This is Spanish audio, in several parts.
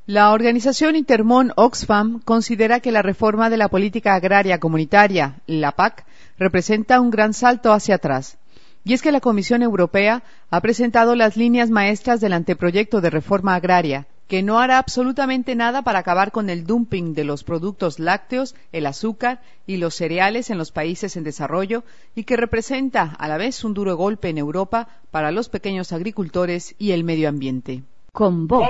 La organización Intermón Oxfam considera que la reforma de la política agraria comunitaria, la PAC, representa un gran salto hacia atrás. Y es que la Comisión Europea ha presentado las líneas maestras del anteproyecto de reforma agraria, que no hará absolutamente nada para acabar con el dumping de los productos lácteos, el azúcar y los cereales en los países en desarrollo, y que representa a la vez un duro golpe en Europa para los pequeños agricultores y el medio ambiente. Con voz.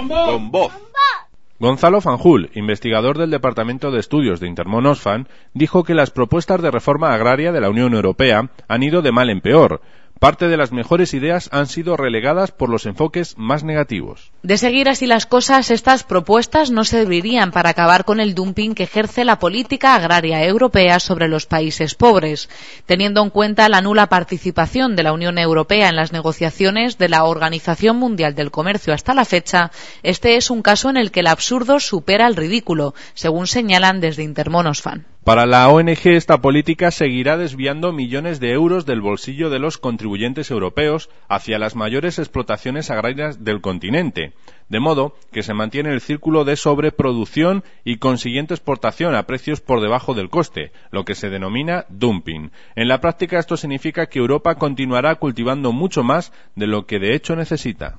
Gonzalo Fanjul, investigador del Departamento de Estudios de Intermón Oxfam, dijo que las propuestas de reforma agraria de la Unión Europea han ido de mal en peor. Parte de las mejores ideas han sido relegadas por los enfoques más negativos. De seguir así las cosas, estas propuestas no servirían para acabar con el dumping que ejerce la política agraria europea sobre los países pobres. Teniendo en cuenta la nula participación de la Unión Europea en las negociaciones de la Organización Mundial del Comercio hasta la fecha, este es un caso en el que el absurdo supera el ridículo, según señalan desde Intermón Oxfam. Para la ONG, esta política seguirá desviando millones de euros del bolsillo de los contribuyentes europeos hacia las mayores explotaciones agrarias del continente, de modo que se mantiene el círculo de sobreproducción y consiguiente exportación a precios por debajo del coste, lo que se denomina dumping. En la práctica, esto significa que Europa continuará cultivando mucho más de lo que de hecho necesita.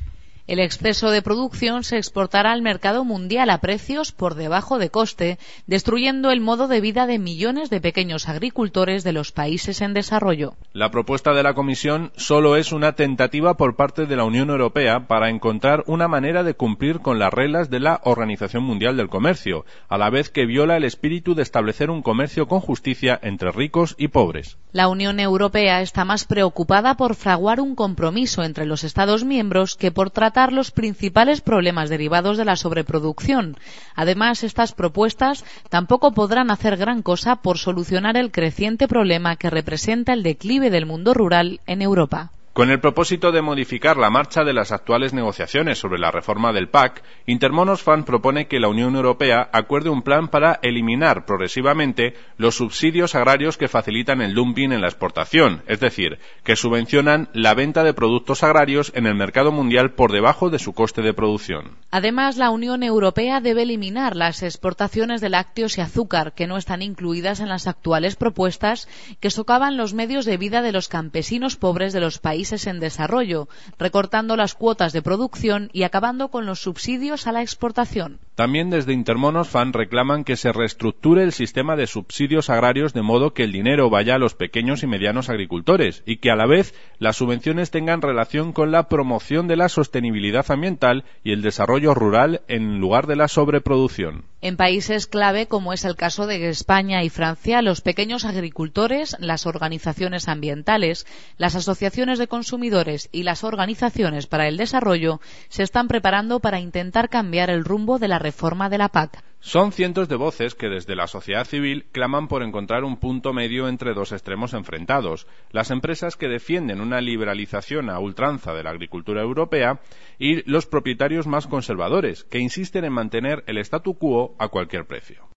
El exceso de producción se exportará al mercado mundial a precios por debajo de coste, destruyendo el modo de vida de millones de pequeños agricultores de los países en desarrollo. La propuesta de la Comisión solo es una tentativa por parte de la Unión Europea para encontrar una manera de cumplir con las reglas de la Organización Mundial del Comercio, a la vez que viola el espíritu de establecer un comercio con justicia entre ricos y pobres. La Unión Europea está más preocupada por fraguar un compromiso entre los Estados miembros que por tratar los principales problemas derivados de la sobreproducción. Además, estas propuestas tampoco podrán hacer gran cosa por solucionar el creciente problema que representa el declive del mundo rural en Europa. Con el propósito de modificar la marcha de las actuales negociaciones sobre la reforma del PAC, Intermón Oxfam propone que la Unión Europea acuerde un plan para eliminar progresivamente los subsidios agrarios que facilitan el dumping en la exportación, es decir, que subvencionan la venta de productos agrarios en el mercado mundial por debajo de su coste de producción. Además, la Unión Europea debe eliminar las exportaciones de lácteos y azúcar, que no están incluidas en las actuales propuestas, que socavan los medios de vida de los campesinos pobres de los países en desarrollo, recortando las cuotas de producción y acabando con los subsidios a la exportación. También desde Intermón Oxfam reclaman que se reestructure el sistema de subsidios agrarios de modo que el dinero vaya a los pequeños y medianos agricultores y que a la vez las subvenciones tengan relación con la promoción de la sostenibilidad ambiental y el desarrollo rural en lugar de la sobreproducción. En países clave, como es el caso de España y Francia, los pequeños agricultores, las organizaciones ambientales, las asociaciones de consumidores y las organizaciones para el desarrollo se están preparando para intentar cambiar el rumbo de la reforma de la PAC. Son cientos de voces que desde la sociedad civil claman por encontrar un punto medio entre dos extremos enfrentados: las empresas que defienden una liberalización a ultranza de la agricultura europea y los propietarios más conservadores, que insisten en mantener el statu quo a cualquier precio.